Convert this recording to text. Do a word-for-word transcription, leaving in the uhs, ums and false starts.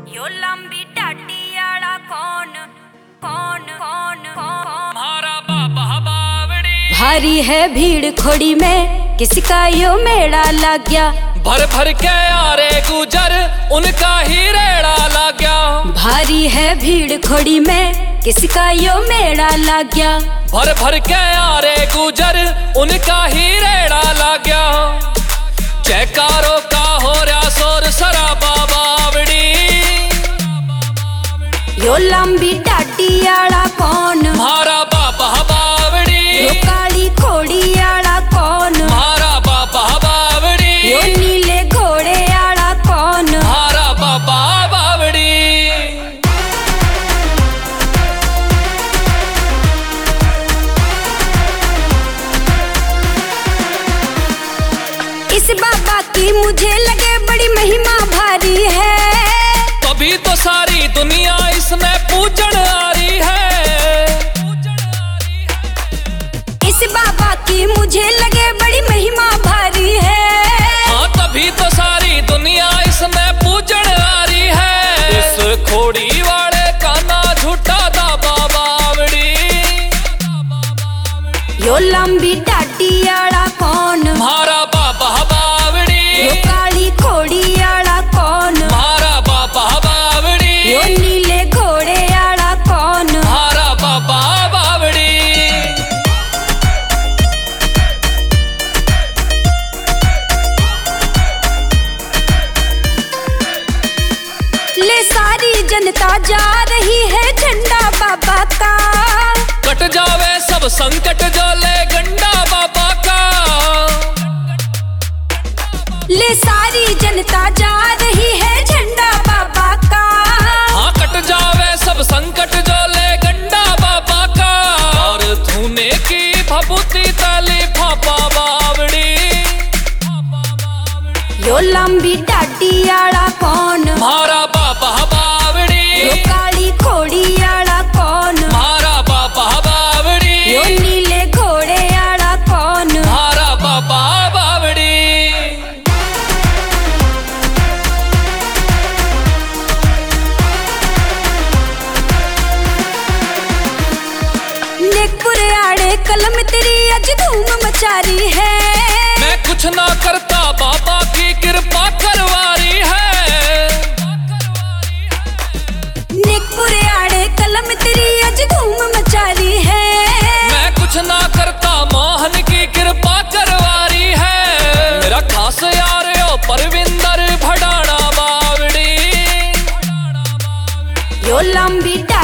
यो लंबी टाटी आला कौन कौन कौन कौन हमारा बाबा बावड़ी। भारी है भीड़ खोड़ी में किसका यो मेला लग गया। भर भर के आरे गुजर उनका ही रेड़ा लग गया। भारी है भीड़ खोड़ी में किसका यो मेला लग गया। भर भर के आरे गुजर उनका ही रेड़ा लग गया। जयकारों का हो रहा शोर सराबा बावड़ी। यो लंबी टाटी आला कौन हमारा बाबा बावड़ी। यो काली खोड़ी आला कौन हमारा बाबा बावड़ी। यो नीले घोड़े आला कौन हमारा बाबा बावड़ी। इस बाबा की मुझे लगे बड़ी महिमा भारी है। तभी तो सारी दुनिया इसमें पूजन आ रही है। इस बाबा की मुझे लगे बड़ी महिमा भारी है। हाँ तभी तो सारी दुनिया इसमें पूजन आ रही है। इस खोड़ी वाले का ना झूठा दाबा बावड़ी। यो लंबी टाटी आला कौन हमारा बाबा बावड़ी। यो काली खोड़ी आला कौन हमारा बाबा बावड़ी। यो नीले घोड़े आला कौन हमारा बाबा बावड़ी। ले सारी जनता जा रही है झंडा बाबा का। कट जावे सब संकट जो ले गंडा बाबा का। ले सारी जनता जा रही है झंडा बाबा का। हाँ कट जावे सब संकट जो ले गंडा बाबा का। और धुने की भभूति ताली फापा बावड़ी। यो लंबी टाटी आला कौन हमारा बाबा बावड़ी। यो काली खोड़ी आला कौन हमारा बाबा बावड़ी। यो नीले घोड़े आला कौन हमारा बाबा बावड़ी। नेकपुर आड़े कलम तेरी आज धूम मचा रही है। मैं कुछ ना करता बाबा की कृपा करवारी है। नेकपुर आड़े कलम तेरी आज धूम मचा रही है। मैं कुछ ना करता मोहन की कृपा करवारी है। मेरा खास यार ओ परविंदर भडाना बावड़ी। यो लंबी